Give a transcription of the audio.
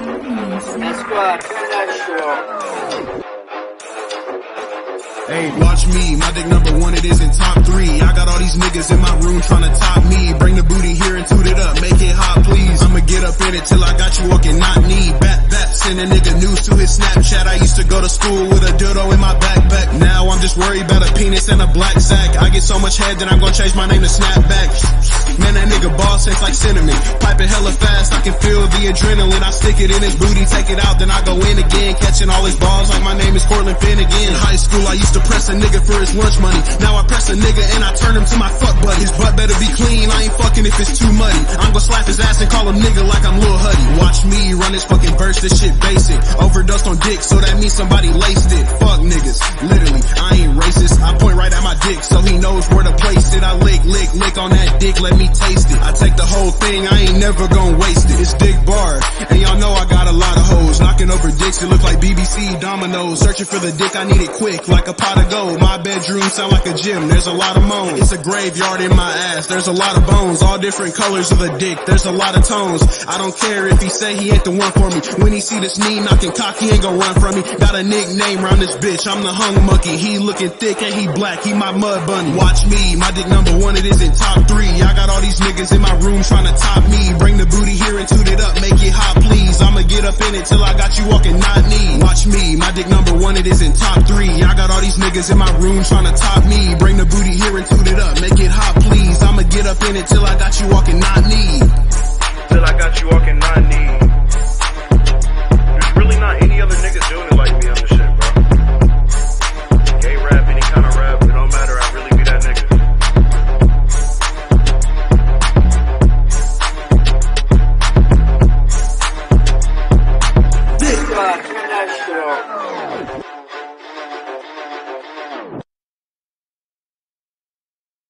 Squad, turn that shit off. Hey, watch me, my dick number one, it is in top 3. I got all these niggas in my room tryna top me. Bring the booty here and toot it up, make it hot please. I'ma get up in it till I got you walking not knee. Bap, send a nigga news to his Snapchat. I used to go to school with a dildo in my backpack. Now I'm just worried about a penis and a black sack. I get so much head that I'm gonna change my name to Snapback. Man, that nigga boss tastes like cinnamon. Piping hella fast, I can feel the adrenaline. I stick it in his booty, take it out, then I go in again. Catching all his balls like my name is Cortland Finnegan. In high school, I used to press a nigga for his lunch money. Now I press a nigga and I turn him to my fuck buddy. His butt better be clean, I ain't fucking if it's too muddy. I'm gonna slap his ass and call him nigga like I'm Lil Huddy. Watch me run this fucking verse, this shit basic. Overdosed on dick, so that means somebody laced it. Fuck niggas, literally, I ain't racist. I point right at my dick, so he knows where to place it. I lick on that dick, let me taste it. I take the whole thing, I ain't never gonna waste it. It's dick bar, and y'all know I got a lot of hoes. Knocking over dicks, it look like BBC dominoes. Searching for the dick, I need it quick, like a pot of gold. My bedroom sound like a gym, there's a lot of moans. It's a graveyard in my ass, there's a lot of bones. All different colors of the dick, there's a lot of tones. I don't care if he say he ain't the one for me. When he see this knee knocking cock, he ain't gon' run from me. Got a nickname round this bitch, I'm the hung monkey. He looking thick and he black, he my mud bunny. Watch me, my dick number one, it is in top 3. I got all these niggas in my room tryna top me. Bring the booty here and toot it up, make it hot please. I'ma get up in it till I got you walking not knee. Watch me, my dick number one, it is in top 3. I got all these niggas in my room tryna top me. Bring the booty here and toot it up, make it hot please. I'ma get up in it till I got you walking not knee. Till I got you walking not knee. There's really not any other niggas doing it like me on this shit, bro. Gay rap, any kind of rap, it don't matter, I really be that nigga. Squad, turn that shit off.